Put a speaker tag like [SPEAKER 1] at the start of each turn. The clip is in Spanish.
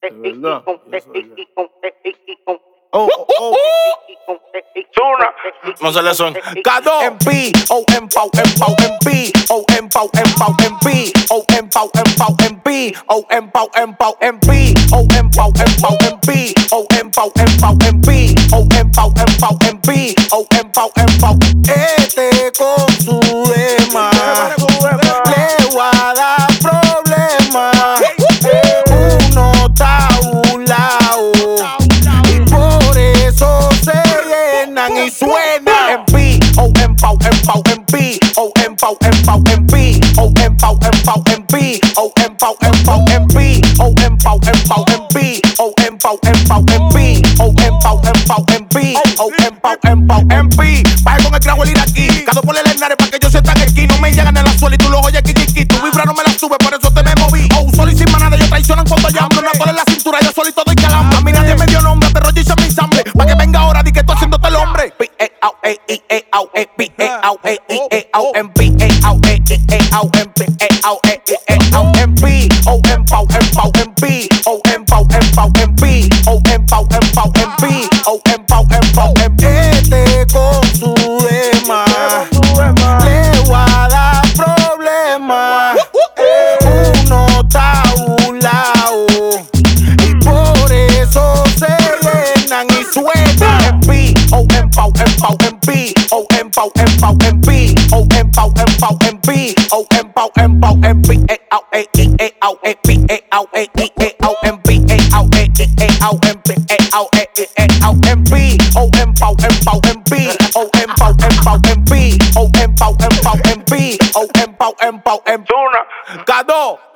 [SPEAKER 1] De verdad.
[SPEAKER 2] No se le son.
[SPEAKER 1] K2 MP, O empau, empau, MP, O empau, empau, MP, O empau, empau, MP, O empau, empau, MP, O empau, empau, MP, O empau, empau, MP, O empau, empau, MP, O empau, empau. Este con su lema le voy a dar problemas. Uno está a un lado y por eso se llenan y suenan. MP, O empau, empau, MP, O empau, empau, MP, O empau, empau, MP, O empau, empau, MP, O empau, empau, MP, O empau, empau, MP, O empau, empau, MP, O empau, empau, MP. Baje con el cravo el ir aquí, cada por el Hernández para que yo sientan aquí. No me llegan en la suela y tú lo oyes kiki. Tu vibra no me la sube, por eso te me moví. Oh, solo y sin manada, ellos traicionan cuando llamo. Una tola en la cintura, yo solito doy calambre. A mí nadie me dio nombre, pero yo hice mi ensamble. Pa' que venga ahora, di que estoy haciéndote el hombre. Este con su lema le voy a dar problemas. Uno está a un lado y por eso se llenan y suenan. MP, O empau, empau, MP, O empau, empau, MP, O empau, empau, MP, O empau, empau, MP, MP, O empau, empau, MP, O empau, empau, MP, O empau, empau, MP, O empau, empau, MP. K2